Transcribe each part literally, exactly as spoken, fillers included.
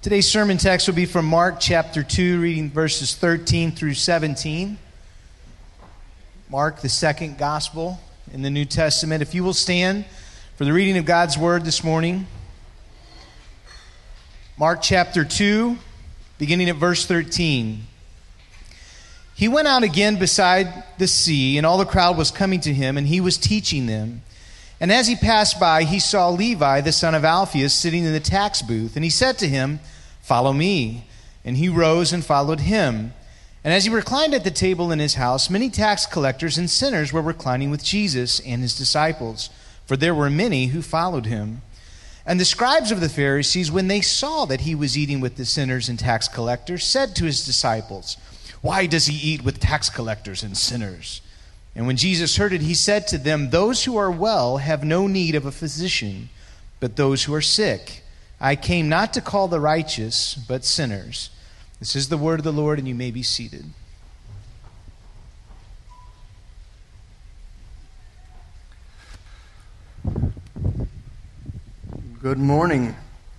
Today's sermon text will be from Mark chapter two, reading verses thirteen through seventeen. Mark, the second gospel in the New Testament. If you will stand for the reading of God's word this morning. Mark chapter two, beginning at verse thirteen. He went out again beside the sea, and all the crowd was coming to him, and he was teaching them. And as he passed by, he saw Levi, the son of Alphaeus, sitting in the tax booth. And he said to him, "Follow me." And he rose and followed him. And as he reclined at the table in his house, many tax collectors and sinners were reclining with Jesus and his disciples, for there were many who followed him. And the scribes of the Pharisees, when they saw that he was eating with the sinners and tax collectors, said to his disciples, "Why does he eat with tax collectors and sinners?" And when Jesus heard it, he said to them, "Those who are well have no need of a physician, but those who are sick. I came not to call the righteous, but sinners." This is the word of the Lord, and you may be seated. Good morning.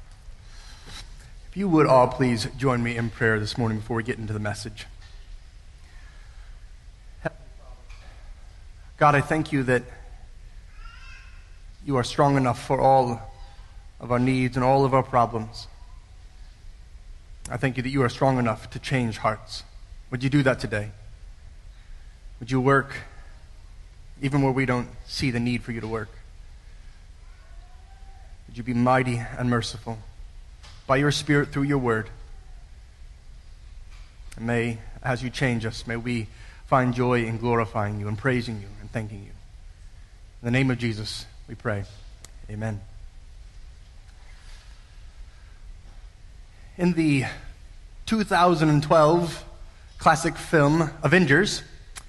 If you would all please join me in prayer this morning before we get into the message. God, I thank you that you are strong enough for all of our needs and all of our problems. I thank you that you are strong enough to change hearts. Would you do that today? Would you work even where we don't see the need for you to work? Would you be mighty and merciful by your Spirit through your word? And may, as you change us, may we find joy in glorifying you and praising you and thanking you. In the name of Jesus, we pray. Amen. In the two thousand twelve classic film Avengers,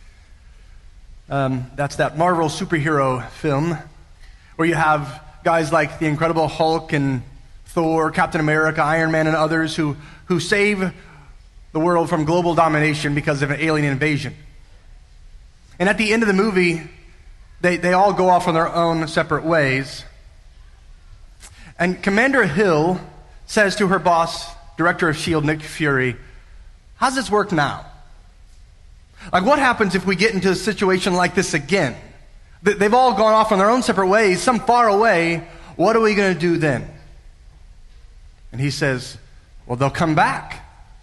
um, that's that Marvel superhero film where you have guys like the Incredible Hulk and Thor, Captain America, Iron Man, and others who, who save the world from global domination because of an alien invasion. And at the end of the movie, they, they all go off on their own separate ways. And Commander Hill says to her boss, Director of S H I E L D, Nick Fury, "How's this work now? Like, what happens if we get into a situation like this again? They've all gone off on their own separate ways, some far away. What are we going to do then?" And he says, "Well, they'll come back."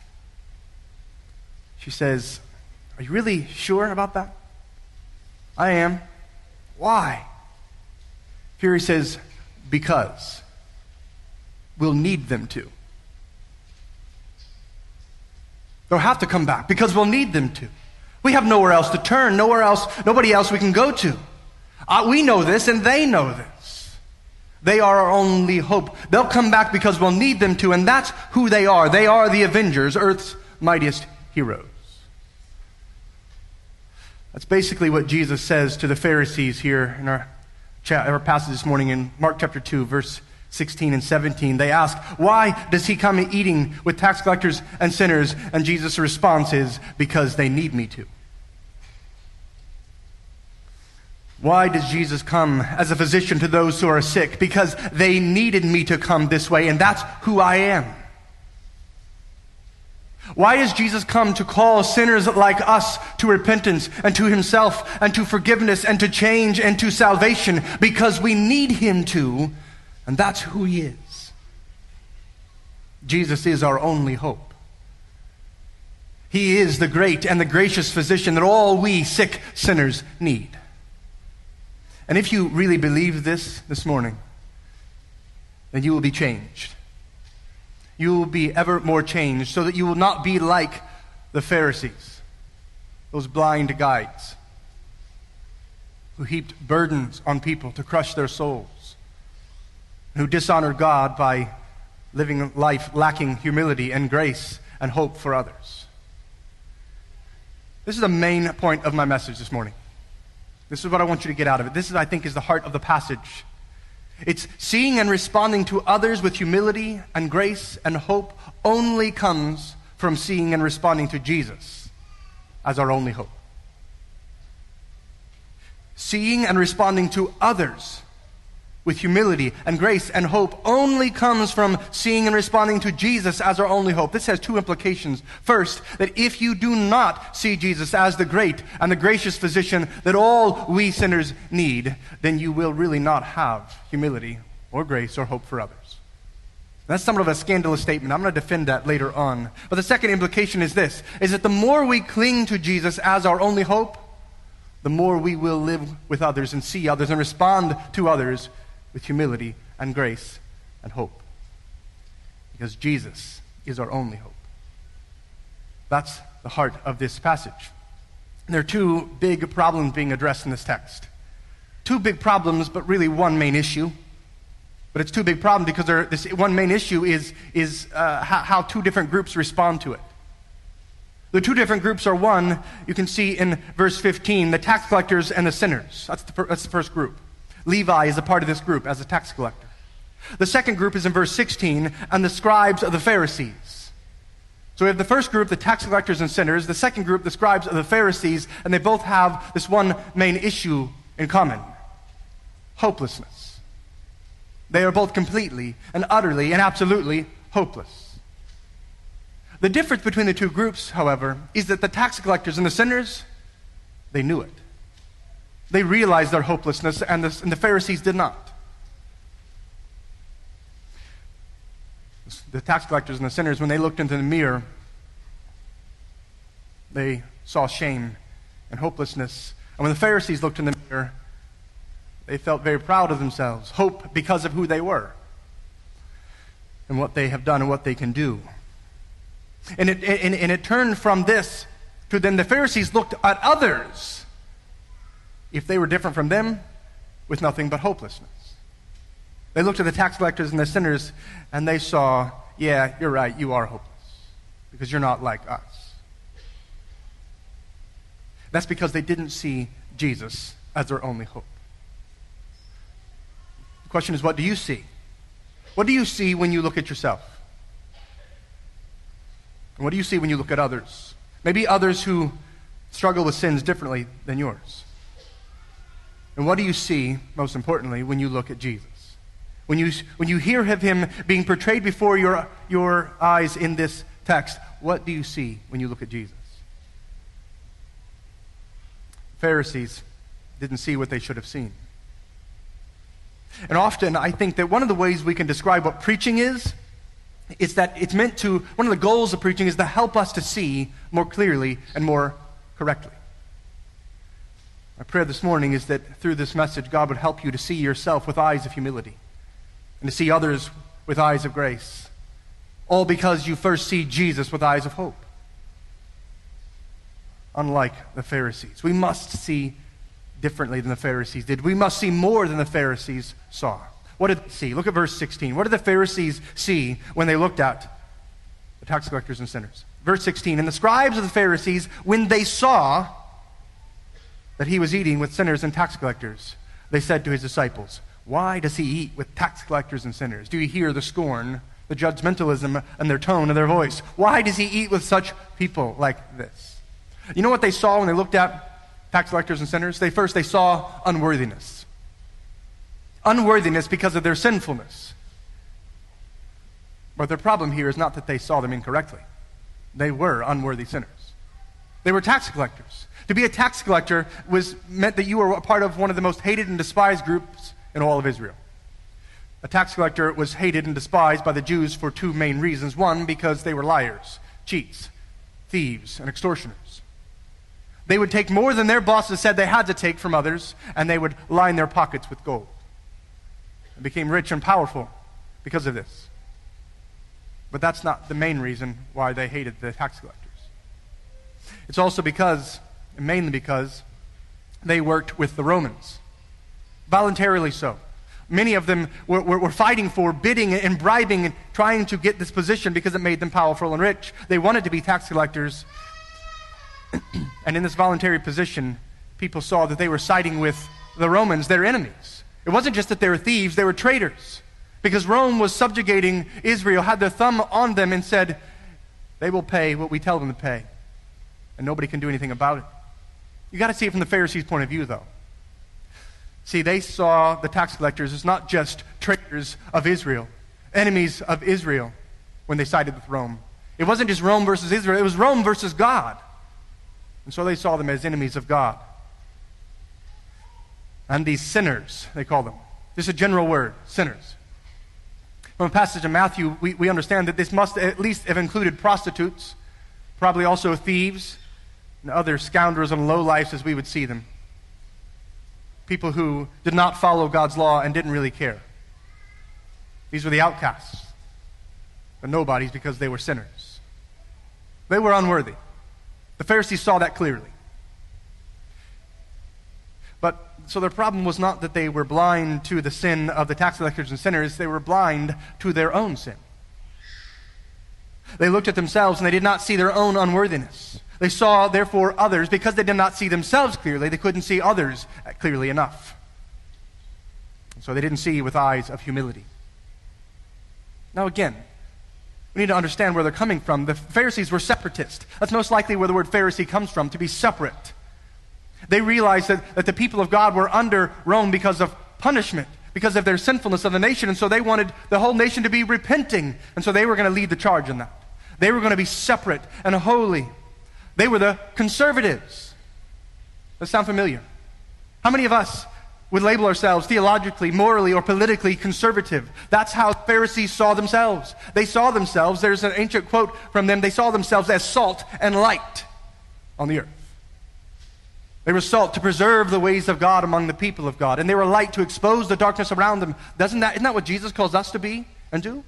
She says, "Are you really sure about that?" "I am." "Why?" Fury says, "Because we'll need them to. They'll have to come back because we'll need them to. We have nowhere else to turn, nowhere else, nobody else we can go to. Uh, we know this and they know this. They are our only hope. They'll come back because we'll need them to, and that's who they are. They are the Avengers, Earth's mightiest heroes." That's basically what Jesus says to the Pharisees here in our, chat, our passage this morning in Mark chapter two, verse sixteen and seventeen. They ask, "Why does he come eating with tax collectors and sinners?" And Jesus' response is, "Because they need me to." Why does Jesus come as a physician to those who are sick? Because they needed me to come this way, and that's who I am. Why does Jesus come to call sinners like us to repentance and to himself and to forgiveness and to change and to salvation? Because we need him to, and that's who he is. Jesus is our only hope. He is the great and the gracious physician that all we sick sinners need. And if you really believe this this morning, then you will be changed. You will be ever more changed so that you will not be like the Pharisees, those blind guides who heaped burdens on people to crush their souls, who dishonored God by living life lacking humility and grace and hope for others. This is the main point of my message this morning. This is what I want you to get out of it. This is, I think, is the heart of the passage. It's seeing and responding to others with humility and grace and hope only comes from seeing and responding to Jesus as our only hope. Seeing and responding to others with humility and grace and hope only comes from seeing and responding to Jesus as our only hope. This has two implications. First, that if you do not see Jesus as the great and the gracious physician that all we sinners need, then you will really not have humility or grace or hope for others. That's somewhat of a scandalous statement. I'm going to defend that later on. But the second implication is this, is that the more we cling to Jesus as our only hope, the more we will live with others and see others and respond to others with humility and grace and hope. Because Jesus is our only hope. That's the heart of this passage. There are two big problems being addressed in this text. Two big problems, but really one main issue. But it's two big problems because there, this one main issue is, is uh, how, how two different groups respond to it. The two different groups are, one, you can see in verse fifteen, the tax collectors and the sinners. That's the, that's the first group. Levi is a part of this group as a tax collector. The second group is in verse sixteen, and the scribes of the Pharisees. So we have the first group, the tax collectors and sinners. The second group, the scribes of the Pharisees, and they both have this one main issue in common: hopelessness. They are both completely and utterly and absolutely hopeless. The difference between the two groups, however, is that the tax collectors and the sinners, they knew it. They realized their hopelessness, and the, and the Pharisees did not. The tax collectors and the sinners, when they looked into the mirror, they saw shame and hopelessness. And when the Pharisees looked in the mirror, they felt very proud of themselves, hope because of who they were and what they have done and what they can do. And it, and, and it turned from this to then the Pharisees looked at others, if they were different from them, with nothing but hopelessness. They looked at the tax collectors and the sinners, and they saw, yeah, you're right, you are hopeless, because you're not like us. That's because they didn't see Jesus as their only hope. The question is, what do you see? What do you see when you look at yourself? And what do you see when you look at others? Maybe others who struggle with sins differently than yours. And what do you see, most importantly, when you look at Jesus? When you, when you hear of him being portrayed before your, your eyes in this text, what do you see when you look at Jesus? The Pharisees didn't see what they should have seen. And often I think that one of the ways we can describe what preaching is, is that it's meant to, one of the goals of preaching is to help us to see more clearly and more correctly. My prayer this morning is that through this message, God would help you to see yourself with eyes of humility and to see others with eyes of grace, all because you first see Jesus with eyes of hope. Unlike the Pharisees, we must see differently than the Pharisees did. We must see more than the Pharisees saw. What did they see? Look at verse sixteen. What did the Pharisees see when they looked at the tax collectors and sinners? Verse sixteen, and the scribes of the Pharisees, when they saw that he was eating with sinners and tax collectors, they said to his disciples, why does he eat with tax collectors and sinners? Do you hear the scorn, the judgmentalism, and their tone of their voice? Why does he eat with such people like this? You know what they saw when they looked at tax collectors and sinners? They first, they saw unworthiness. Unworthiness because of their sinfulness. But their problem here is not that they saw them incorrectly. They were unworthy sinners. They were tax collectors. To be a tax collector was meant that you were a part of one of the most hated and despised groups in all of Israel. A tax collector was hated and despised by the Jews for two main reasons. One, because they were liars, cheats, thieves, and extortioners. They would take more than their bosses said they had to take from others, and they would line their pockets with gold. They became rich and powerful because of this. But that's not the main reason why they hated the tax collectors. It's also because, and mainly because, they worked with the Romans. Voluntarily so. Many of them were, were, were fighting for, bidding and bribing and trying to get this position because it made them powerful and rich. They wanted to be tax collectors. And in this voluntary position, people saw that they were siding with the Romans, their enemies. It wasn't just that they were thieves, they were traitors. Because Rome was subjugating Israel, had their thumb on them and said, they will pay what we tell them to pay. And nobody can do anything about it. You got to see it from the Pharisees' point of view, though. See, they saw the tax collectors as not just traitors of Israel, enemies of Israel when they sided with Rome. It wasn't just Rome versus Israel, it was Rome versus God. And so they saw them as enemies of God. And these sinners, they call them. This is a general word, sinners. From a passage in Matthew, we, we understand that this must at least have included prostitutes, probably also thieves, and other scoundrels and lowlifes as we would see them. People who did not follow God's law and didn't really care. These were the outcasts, the nobodies, because they were sinners. They were unworthy. The Pharisees saw that clearly. But so their problem was not that they were blind to the sin of the tax collectors and sinners, they were blind to their own sin. They looked at themselves and they did not see their own unworthiness. They saw, therefore, others. Because they did not see themselves clearly, they couldn't see others clearly enough. So they didn't see with eyes of humility. Now again, we need to understand where they're coming from. The Pharisees were separatist. That's most likely where the word Pharisee comes from, to be separate. They realized that, that the people of God were under Rome because of punishment, because of their sinfulness of the nation, and so they wanted the whole nation to be repenting, and so they were going to lead the charge in that. They were going to be separate and holy. They were the conservatives. Does that sound familiar? How many of us would label ourselves theologically, morally, or politically conservative? That's how Pharisees saw themselves. They saw themselves, there's an ancient quote from them, they saw themselves as salt and light on the earth. They were salt to preserve the ways of God among the people of God, and they were light to expose the darkness around them. Doesn't that, isn't that what Jesus calls us to be and do?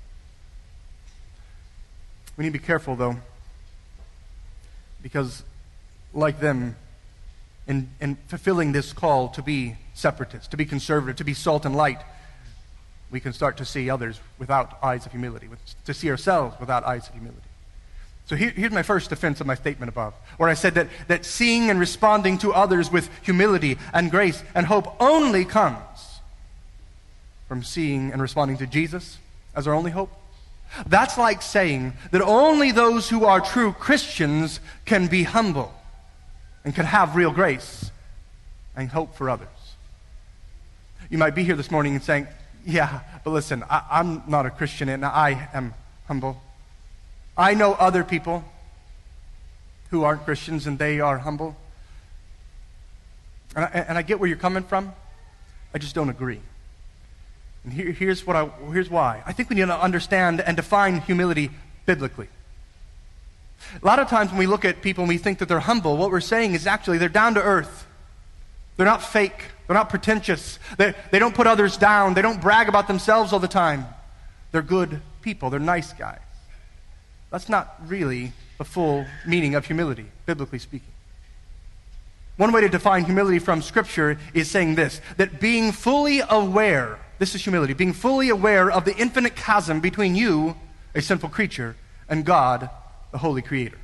We need to be careful, though, because like them, in, in fulfilling this call to be separatist, to be conservative, to be salt and light, we can start to see others without eyes of humility, with, to see ourselves without eyes of humility. So here, here's my first defense of my statement above, where I said that, that seeing and responding to others with humility and grace and hope only comes from seeing and responding to Jesus as our only hope. That's like saying that only those who are true Christians can be humble and can have real grace and hope for others. You might be here this morning and saying, yeah, but listen, I, I'm not a Christian and I am humble. I know other people who aren't Christians and they are humble. And I, and I get where you're coming from. I just don't agree. And here, here's, what I, here's why. I think we need to understand and define humility biblically. A lot of times when we look at people and we think that they're humble, what we're saying is actually they're down to earth. They're not fake. They're not pretentious. They, they don't put others down. They don't brag about themselves all the time. They're good people. They're nice guys. That's not really the full meaning of humility, biblically speaking. One way to define humility from Scripture is saying this, that being fully aware, this is humility, being fully aware of the infinite chasm between you, a sinful creature, and God, the holy creator.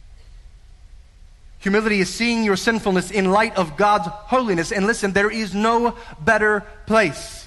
Humility is seeing your sinfulness in light of God's holiness. And listen, there is no better place.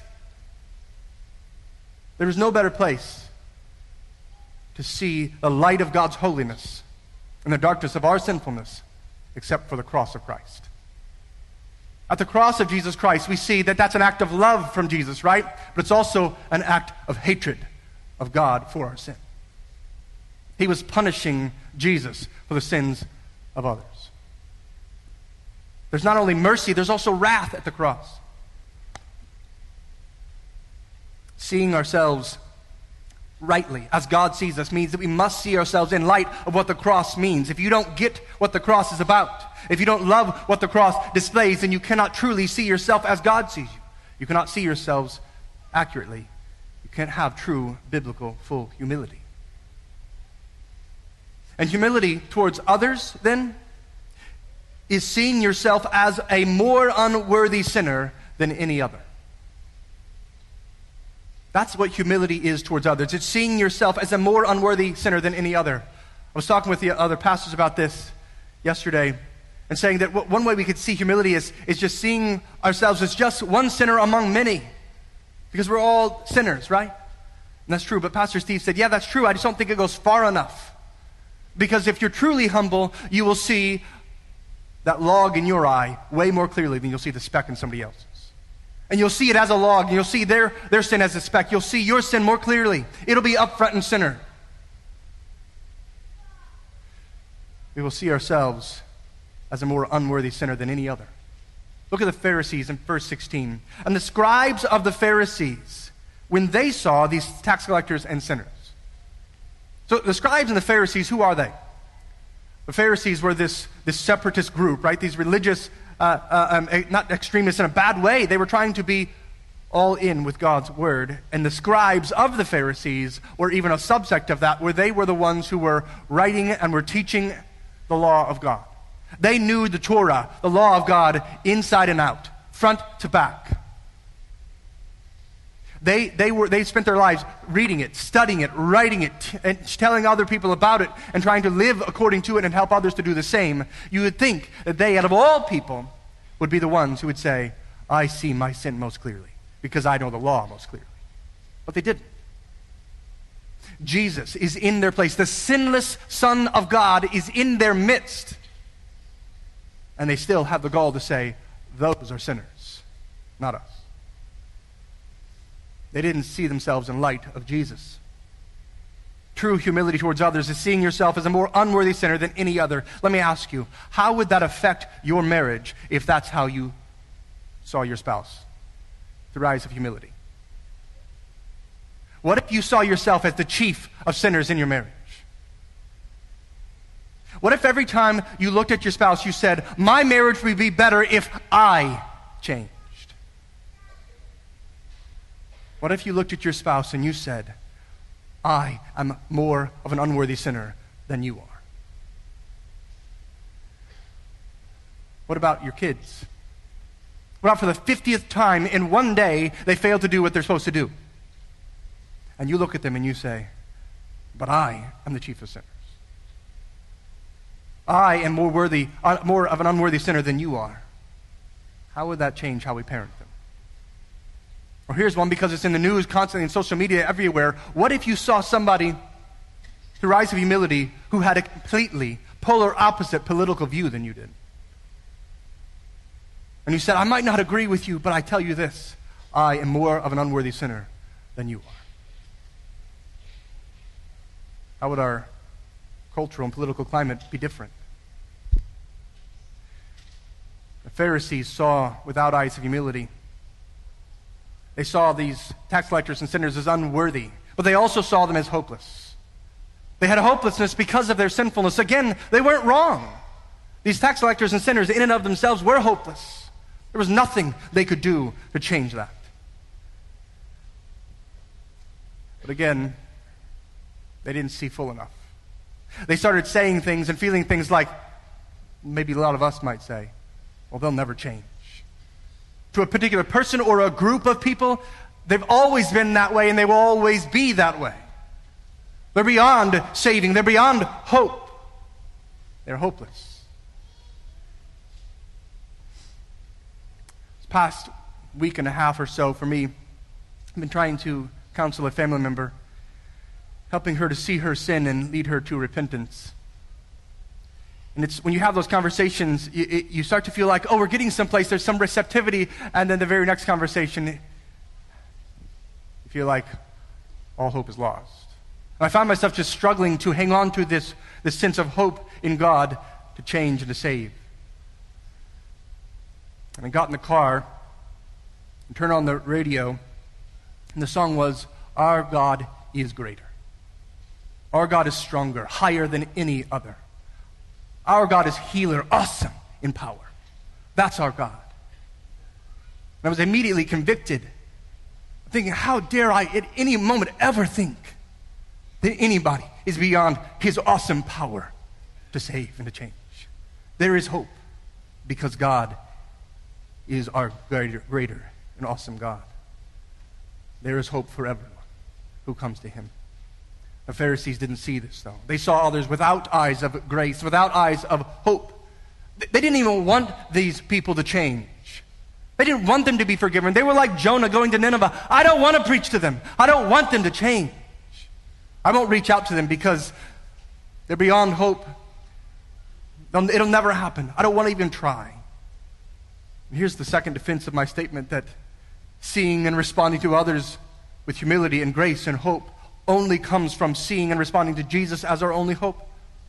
There is no better place to see the light of God's holiness in the darkness of our sinfulness except for the cross of Christ. At the cross of Jesus Christ, we see that that's an act of love from Jesus, right? But it's also an act of hatred of God for our sin. He was punishing Jesus for the sins of others. There's not only mercy, there's also wrath at the cross. Seeing ourselves rightly, as God sees us, means that we must see ourselves in light of what the cross means. If you don't get what the cross is about, if you don't love what the cross displays, then you cannot truly see yourself as God sees you. You cannot see yourselves accurately. You can't have true biblical full humility. And humility towards others, then, is seeing yourself as a more unworthy sinner than any other. That's what humility is towards others. It's seeing yourself as a more unworthy sinner than any other. I was talking with the other pastors about this yesterday and saying that one way we could see humility is, is just seeing ourselves as just one sinner among many. Because we're all sinners, right? And that's true. But Pastor Steve said, yeah, that's true. I just don't think it goes far enough. Because if you're truly humble, you will see that log in your eye way more clearly than you'll see the speck in somebody else's. And you'll see it as a log, and you'll see their, their sin as a speck. You'll see your sin more clearly. It'll be up front and center. We will see ourselves as a more unworthy sinner than any other. Look at the Pharisees in verse sixteen. And the scribes of the Pharisees, when they saw these tax collectors and sinners. So the scribes and the Pharisees, who are they? The Pharisees were this, this separatist group, right? These religious, uh, uh, um, not extremists in a bad way. They were trying to be all in with God's word. And the scribes of the Pharisees were even a subsect of that, where they were the ones who were writing and were teaching the law of God. They knew the Torah, the law of God, inside and out, front to back. They, they, were, they spent their lives reading it, studying it, writing it, and telling other people about it, and trying to live according to it and help others to do the same. You would think that they, out of all people, would be the ones who would say, I see my sin most clearly, because I know the law most clearly. But they didn't. Jesus is in their place. The sinless Son of God is in their midst. And they still have the gall to say, those are sinners, not us. They didn't see themselves in light of Jesus. True humility towards others is seeing yourself as a more unworthy sinner than any other. Let me ask you, how would that affect your marriage if that's how you saw your spouse? Through eyes of humility. What if you saw yourself as the chief of sinners in your marriage? What if every time you looked at your spouse, you said, my marriage would be better if I changed? What if you looked at your spouse and you said, I am more of an unworthy sinner than you are? What about your kids? What about for the fiftieth time in one day they fail to do what they're supposed to do? And you look at them and you say, but I am the chief of sinners. I am more worthy, uh, more of an unworthy sinner than you are. How would that change how we parent them? Or here's one, because it's in the news constantly, in social media, everywhere. What if you saw somebody, through eyes of humility, who had a completely polar opposite political view than you did? And you said, I might not agree with you, but I tell you this, I am more of an unworthy sinner than you are. How would our cultural and political climate be different? The Pharisees saw without eyes of humility. They saw these tax collectors and sinners as unworthy, but they also saw them as hopeless. They had a hopelessness because of their sinfulness. Again, they weren't wrong. These tax collectors and sinners in and of themselves were hopeless. There was nothing they could do to change that. But again, they didn't see full enough. They started saying things and feeling things like, maybe a lot of us might say, well, they'll never change. To a particular person or a group of people, they've always been that way and they will always be that way. They're beyond saving. They're beyond hope. They're hopeless. This past week and a half or so for me, I've been trying to counsel a family member, helping her to see her sin and lead her to repentance. And it's when you have those conversations, you, you start to feel like, oh, we're getting someplace, there's some receptivity, and then the very next conversation, you feel like all hope is lost. And I found myself just struggling to hang on to this, this sense of hope in God to change and to save. And I got in the car and turned on the radio, and the song was, Our God is Greater. Our God is stronger, higher than any other. Our God is healer, awesome in power. That's our God. And I was immediately convicted, thinking, how dare I at any moment ever think that anybody is beyond his awesome power to save and to change. There is hope because God is our greater, greater and awesome God. There is hope for everyone who comes to him. The Pharisees didn't see this, though. They saw others without eyes of grace, without eyes of hope. They didn't even want these people to change. They didn't want them to be forgiven. They were like Jonah going to Nineveh. I don't want to preach to them. I don't want them to change. I won't reach out to them because they're beyond hope. It'll never happen. I don't want to even try. And here's the second defense of my statement, that Seeing and responding to others with humility and grace and hope only comes from seeing and responding to Jesus as our only hope.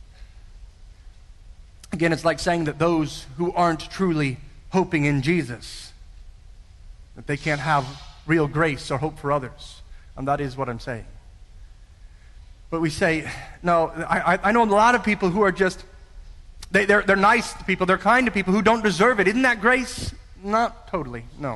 Again, it's like saying that those who aren't truly hoping in Jesus, that they can't have real grace or hope for others. And that is what I'm saying. But we say, no, I, I know a lot of people who are just, they, they're, they're nice to people, they're kind to people who don't deserve it. Isn't that grace? Not totally, no.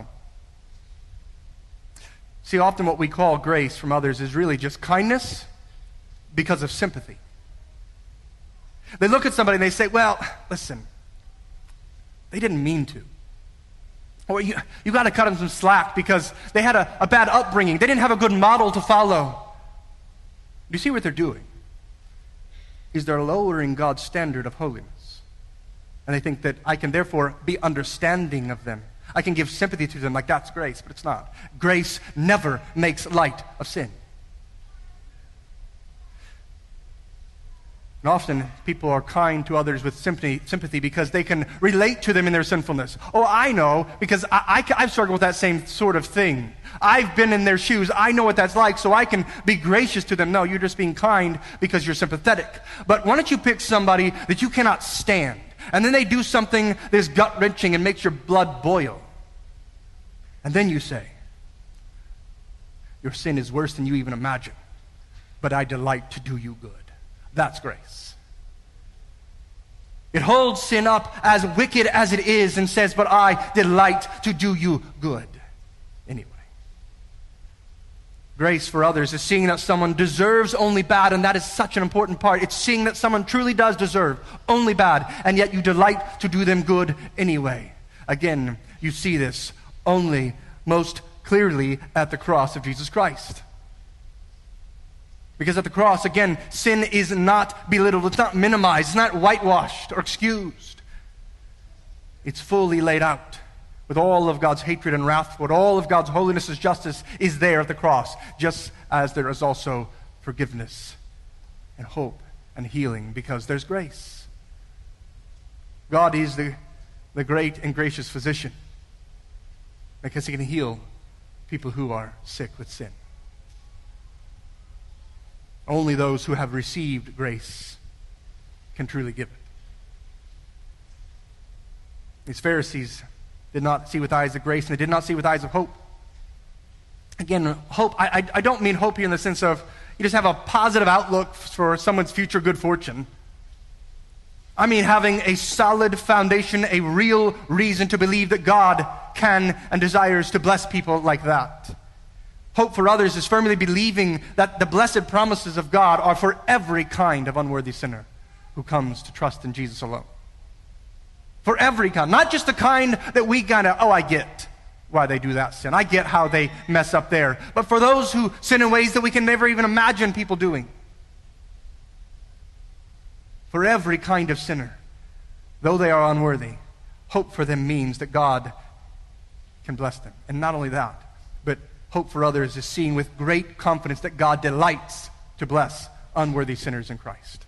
See, often what we call grace from others is really just kindness because of sympathy. They look at somebody and they say, well, listen, they didn't mean to. Or you, you got to cut them some slack because they had a, a bad upbringing. They didn't have a good model to follow. Do you see what they're doing? Is they're lowering God's standard of holiness. And they think that I can therefore be understanding of them. I can give sympathy to them like that's grace, but it's not. Grace never makes light of sin. And often people are kind to others with sympathy, sympathy because they can relate to them in their sinfulness. Oh, I know, because I, I, I've struggled with that same sort of thing. I've been in their shoes. I know what that's like, so I can be gracious to them. No, you're just being kind because you're sympathetic. But why don't you pick somebody that you cannot stand, and then they do something that's gut-wrenching and makes your blood boil. And then you say, your sin is worse than you even imagine, but I delight to do you good. That's grace. It holds sin up as wicked as it is and says, but I delight to do you good. Anyway. Grace for others is seeing that someone deserves only bad, and that is such an important part. It's seeing that someone truly does deserve only bad, and yet you delight to do them good anyway. Again, you see this only most clearly at the cross of Jesus Christ. Because at the cross, again, sin is not belittled, it's not minimized, it's not whitewashed or excused. It's fully laid out with all of God's hatred and wrath, with all of God's holiness and justice is there at the cross, just as there is also forgiveness and hope and healing, because there's grace. God is the, the great and gracious physician, because he can heal people who are sick with sin. Only those who have received grace can truly give it. These Pharisees did not see with eyes of grace, and they did not see with eyes of hope. Again, hope, I, I, I don't mean hope here in the sense of you just have a positive outlook for someone's future good fortune. I mean having a solid foundation, a real reason to believe that God can and desires to bless people like that. Hope for others is firmly believing that the blessed promises of God are for every kind of unworthy sinner who comes to trust in Jesus alone. For every kind, not just the kind that we kind of, oh, I get why they do that sin. I get how they mess up there. But for those who sin in ways that we can never even imagine people doing. For every kind of sinner, though they are unworthy, hope for them means that God can bless them. And not only that, but hope for others is seeing with great confidence that God delights to bless unworthy sinners in Christ.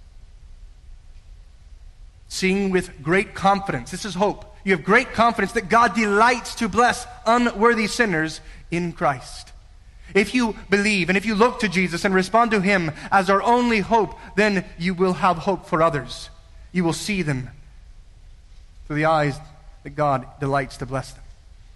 Seeing with great confidence, this is hope. You have great confidence that God delights to bless unworthy sinners in Christ. If you believe and if you look to Jesus and respond to him as our only hope, then you will have hope for others. You will see them through the eyes that God delights to bless them.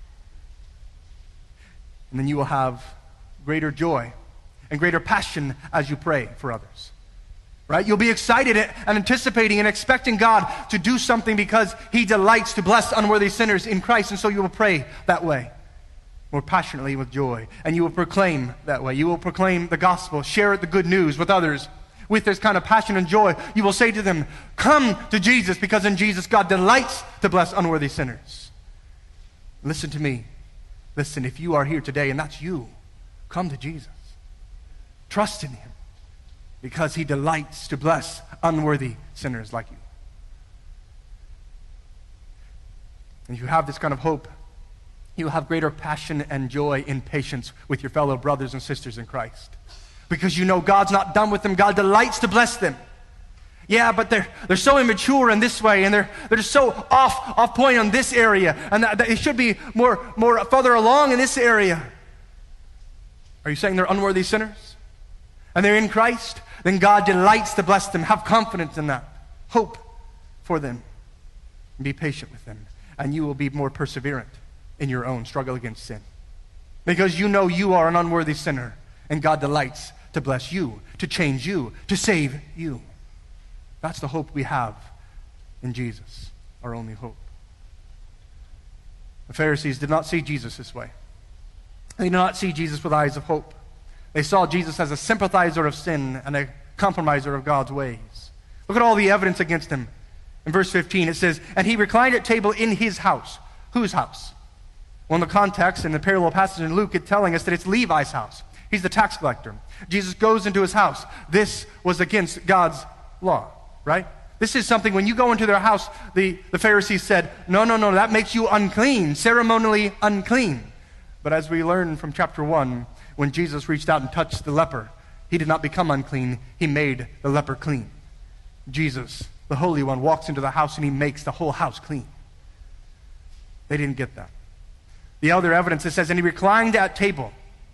And then you will have greater joy and greater passion as you pray for others. Right? You'll be excited and anticipating and expecting God to do something because he delights to bless unworthy sinners in Christ. And so you will pray that way, more passionately with joy. And you will proclaim that way. You will proclaim the gospel, share the good news with others with this kind of passion and joy. You will say to them, come to Jesus, because in Jesus God delights to bless unworthy sinners. Listen to me. Listen, if you are here today and that's you, come to Jesus. Trust in him, because he delights to bless unworthy sinners like you. And if you have this kind of hope, you will have greater passion and joy in patience with your fellow brothers and sisters in Christ. Because you know God's not done with them. God delights to bless them. Yeah, but they're they're so immature in this way, and they're they're just so off off point on this area, and that, that it should be more more further along in this area. Are you saying they're unworthy sinners? And they're in Christ? Then God delights to bless them. Have confidence in that. Hope for them. And be patient with them. And you will be more perseverant in your own struggle against sin. Because you know you are an unworthy sinner, and God delights to bless you, to change you, to save you. That's the hope we have in Jesus, our only hope. The Pharisees did not see Jesus this way. They did not see Jesus with eyes of hope. They saw Jesus as a sympathizer of sin and a compromiser of God's ways. Look at all the evidence against him. In verse fifteen, it says, and he reclined at table in his house. Whose house? Well, in the context, in the parallel passage in Luke, it's telling us that it's Levi's house. He's the tax collector. Jesus goes into his house. This was against God's law, right? This is something, when you go into their house, the, the Pharisees said, no, no, no, that makes you unclean, ceremonially unclean. But as we learn from chapter one, when Jesus reached out and touched the leper, he did not become unclean. He made the leper clean. Jesus, the Holy One, walks into the house and he makes the whole house clean. They didn't get that. The other evidence, it says, and he reclined at table.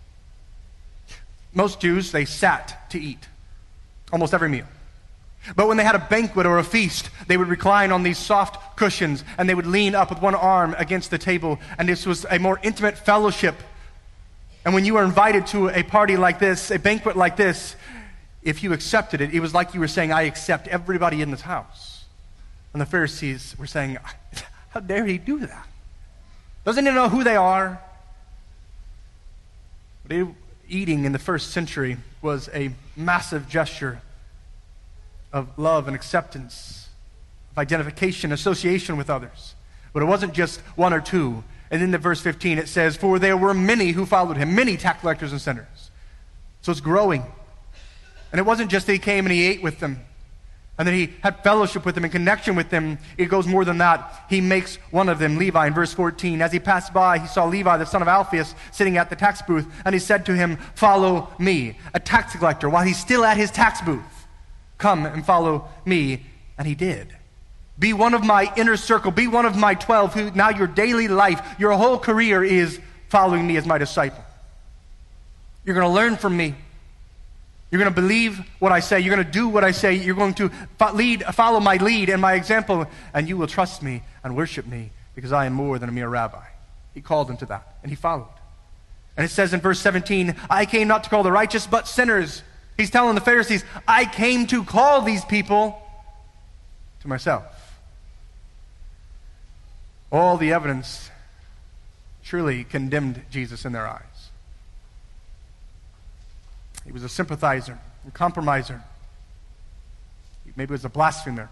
Most Jews, they sat to eat. Almost every meal. But when they had a banquet or a feast, they would recline on these soft cushions and they would lean up with one arm against the table. And this was a more intimate fellowship. And when you were invited to a party like this, a banquet like this, if you accepted it, it was like you were saying, I accept everybody in this house. And the Pharisees were saying, how dare he do that? Doesn't he know who they are? They, eating in the first century was a massive gesture of love and acceptance, of identification, association with others. But it wasn't just one or two. And in the verse fifteen it says, for there were many who followed him, many tax collectors and sinners. So it's growing. And it wasn't just that he came and he ate with them, and that he had fellowship with them and connection with them. It goes more than that. He makes one of them, Levi, in verse fourteen. As he passed by, he saw Levi, the son of Alphaeus, sitting at the tax booth, and he said to him, follow me. A tax collector, while he's still at his tax booth. Come and follow me. And he did. Be one of my inner circle. Be one of my twelve who now your daily life, your whole career is following me as my disciple. You're going to learn from me. You're going to believe what I say. You're going to do what I say. You're going to fo- lead, follow my lead and my example, and you will trust me and worship me because I am more than a mere rabbi. He called him to that, and he followed. And it says in verse seventeen, I came not to call the righteous, but sinners. He's telling the Pharisees, I came to call these people to myself. All the evidence surely condemned Jesus in their eyes. He was a sympathizer, a compromiser. Maybe he was a blasphemer.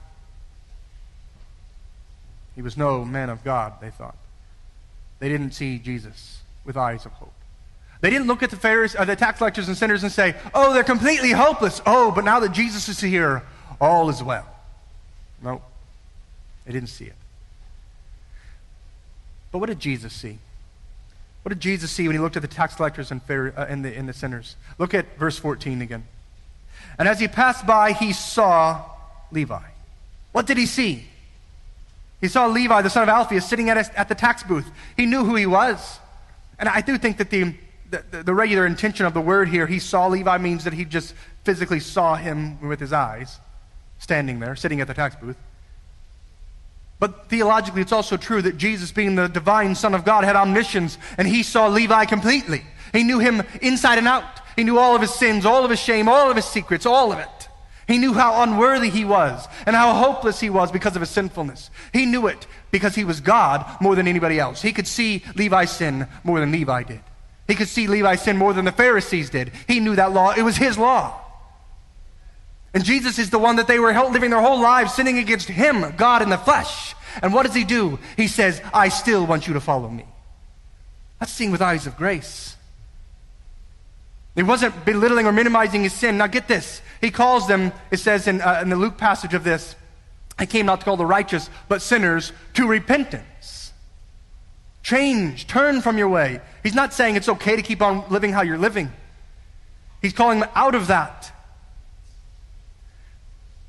He was no man of God, they thought. They didn't see Jesus with eyes of hope. They didn't look at the Pharisees, uh, the tax collectors and sinners and say, oh, they're completely hopeless. Oh, but now that Jesus is here, all is well. No, they didn't see it. But what did Jesus see? What did Jesus see when he looked at the tax collectors and, uh, and, the, and the sinners? Look at verse fourteen again. And as he passed by, he saw Levi. What did he see? He saw Levi, the son of Alphaeus, sitting at, a, at the tax booth. He knew who he was. And I do think that the, the, the regular intention of the word here, he saw Levi, means that he just physically saw him with his eyes, standing there, sitting at the tax booth. But theologically, it's also true that Jesus, being the divine Son of God, had omniscience, and he saw Levi completely. He knew him inside and out. He knew all of his sins, all of his shame, all of his secrets, all of it. He knew how unworthy he was and how hopeless he was because of his sinfulness. He knew it because he was God more than anybody else. He could see Levi's sin more than Levi did. He could see Levi's sin more than the Pharisees did. He knew that law. It was his law. And Jesus is the one that they were living their whole lives sinning against him, God in the flesh. And what does he do? He says, I still want you to follow me. That's seeing with eyes of grace. He wasn't belittling or minimizing his sin. Now get this. He calls them, it says in, uh, in the Luke passage of this, I came not to call the righteous, but sinners to repentance. Change, turn from your way. He's not saying it's okay to keep on living how you're living. He's calling them out of that.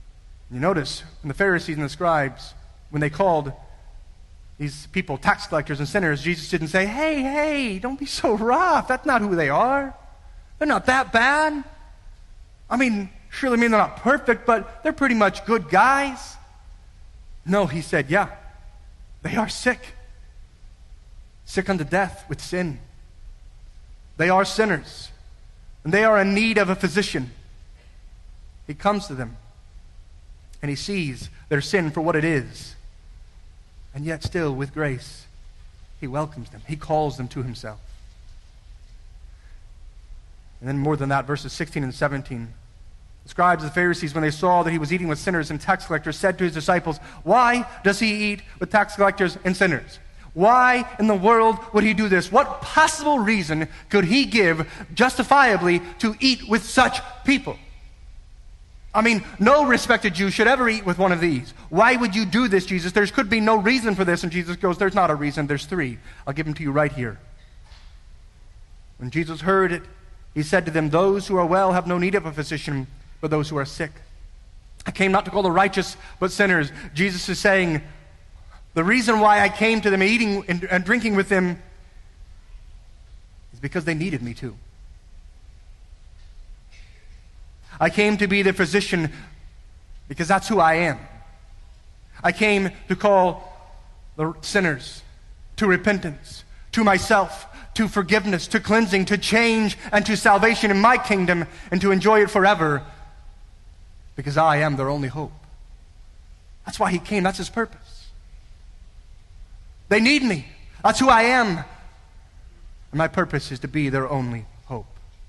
You notice, when the Pharisees and the scribes, when they called these people tax collectors and sinners, Jesus didn't say, hey, hey, don't be so rough. That's not who they are. They're not that bad. I mean, surely mean they're not perfect, but they're pretty much good guys. No, he said, yeah, they are sick. Sick unto death with sin. They are sinners. And they are in need of a physician. He comes to them. And he sees their sin for what it is. And yet still, with grace, he welcomes them. He calls them to himself. And then more than that, verses sixteen and seventeen. The scribes and the Pharisees, when they saw that he was eating with sinners and tax collectors, said to his disciples, why does he eat with tax collectors and sinners? Why in the world would he do this? What possible reason could he give justifiably to eat with such people? I mean, no respected Jew should ever eat with one of these. Why would you do this, Jesus? There could be no reason for this. And Jesus goes, there's not a reason, there's three. I'll give them to you right here. When Jesus heard it, he said to them, those who are well have no need of a physician, but those who are sick. I came not to call the righteous, but sinners. Jesus is saying, the reason why I came to them eating and, and drinking with them is because they needed me too. I came to be the physician because that's who I am. I came to call the sinners to repentance, to myself, to forgiveness, to cleansing, to change, and to salvation in my kingdom, and to enjoy it forever because I am their only hope. That's why he came. That's his purpose. They need me. That's who I am. And my purpose is to be their only hope.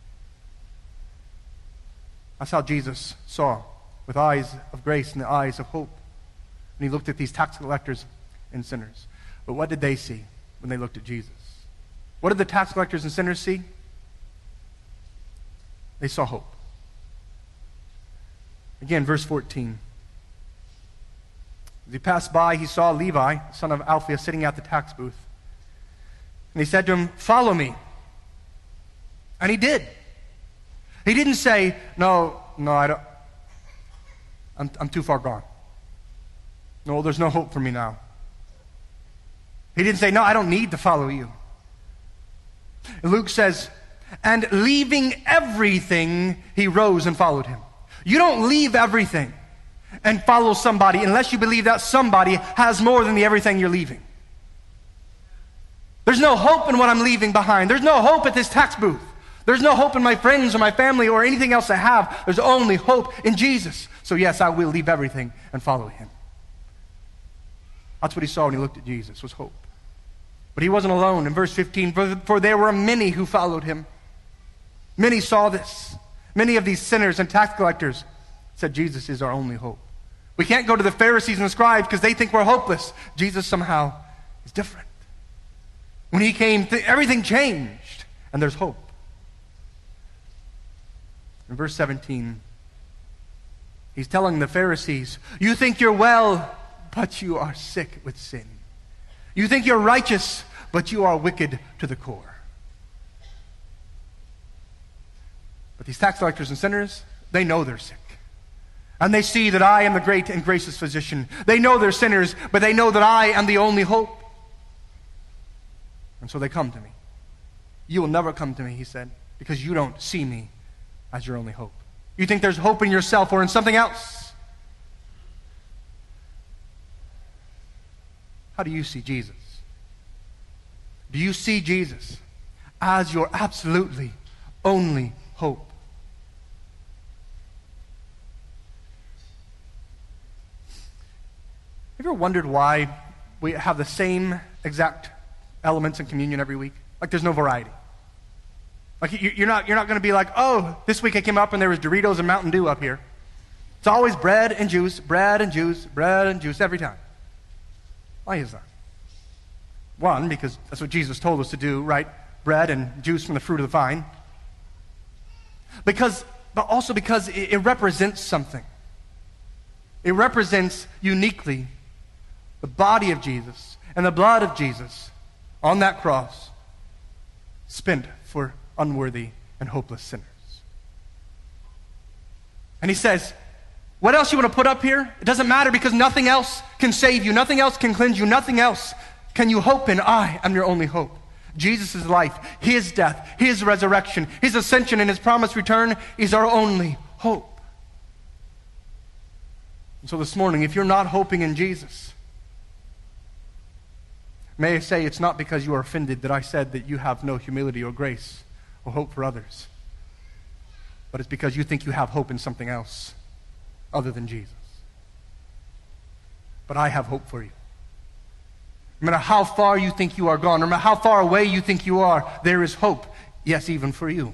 That's how Jesus saw, with eyes of grace and the eyes of hope, when he looked at these tax collectors and sinners. But what did they see when they looked at Jesus? What did the tax collectors and sinners see? They saw hope. Again, verse fourteen. As he passed by, he saw Levi, son of Alphaeus, sitting at the tax booth. And he said to him, follow me. And he did. He didn't say, no, no, I don't, I'm, I'm too far gone. No, there's no hope for me now. He didn't say, no, I don't need to follow you. And Luke says, and leaving everything, he rose and followed him. You don't leave everything and follow somebody unless you believe that somebody has more than the everything you're leaving. There's no hope in what I'm leaving behind. There's no hope at this tax booth. There's no hope in my friends or my family or anything else I have. There's only hope in Jesus. So yes, I will leave everything and follow him. That's what he saw when he looked at Jesus, was hope. But he wasn't alone. In verse fifteen, for, for there were many who followed him. Many saw this. Many of these sinners and tax collectors said, Jesus is our only hope. We can't go to the Pharisees and the scribes because they think we're hopeless. Jesus somehow is different. When he came, th- everything changed, and there's hope. In verse seventeen, he's telling the Pharisees, you think you're well, but you are sick with sin. You think you're righteous, but you are wicked to the core. But these tax collectors and sinners, they know they're sick. And they see that I am the great and gracious physician. They know they're sinners, but they know that I am the only hope. And so they come to me. You will never come to me, he said, because you don't see me as your only hope. You think there's hope in yourself or in something else. How do you see Jesus? Do you see Jesus as your absolutely only hope? Have you ever wondered why we have the same exact elements in communion every week? Like there's no variety. Like you're not, you're not going to be like, oh, this week I came up and there was Doritos and Mountain Dew up here. It's always bread and juice, bread and juice, bread and juice every time. Why is that? One, because that's what Jesus told us to do, right? Bread and juice from the fruit of the vine. Because, but also because it, it represents something. It represents uniquely the body of Jesus and the blood of Jesus on that cross, spent for unworthy and hopeless sinners. And he says, What else you want to put up here? It doesn't matter, because nothing else can save you. Nothing else can cleanse you. Nothing else can you hope in. I am your only hope. Jesus' life, his death, his resurrection, his ascension, and his promised return is our only hope. And so this morning, if you're not hoping in Jesus, may I say it's not because you are offended that I said that you have no humility or grace or hope for others, but it's because you think you have hope in something else other than Jesus. But I have hope for you. No matter how far you think you are gone, no matter how far away you think you are, there is hope, yes, even for you.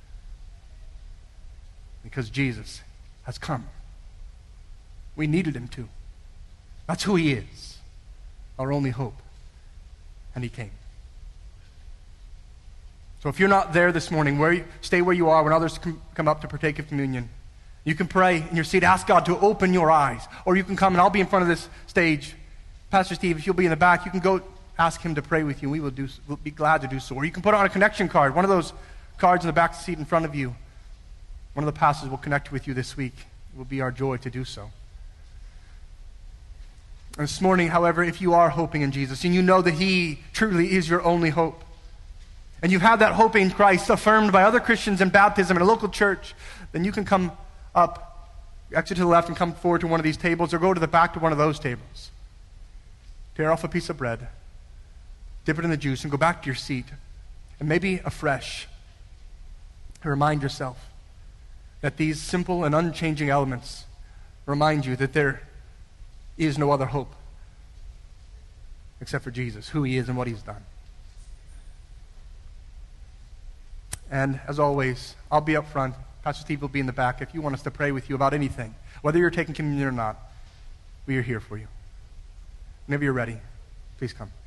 Because Jesus has come. We needed him to. That's who he is, our only hope. And he came. So if you're not there this morning, where you, stay where you are when others come, come up to partake of communion. You can pray in your seat, ask God to open your eyes. Or you can come, and I'll be in front of this stage. Pastor Steve, if you'll be in the back, you can go ask him to pray with you. We will do, we'll be glad to do so. Or you can put on a connection card, one of those cards in the back seat in front of you. One of the pastors will connect with you this week. It will be our joy to do so. And this morning, however, if you are hoping in Jesus, and you know that he truly is your only hope, and you've had that hope in Christ affirmed by other Christians in baptism in a local church, then you can come up, exit to the left and come forward to one of these tables, or go to the back to one of those tables. Tear off a piece of bread, dip it in the juice, and go back to your seat. And maybe afresh, remind yourself that these simple and unchanging elements remind you that there is no other hope except for Jesus, who he is and what he's done. And as always, I'll be up front. Pastor Steve will be in the back if you want us to pray with you about anything. Whether you're taking communion or not, we are here for you. Whenever you're ready, please come.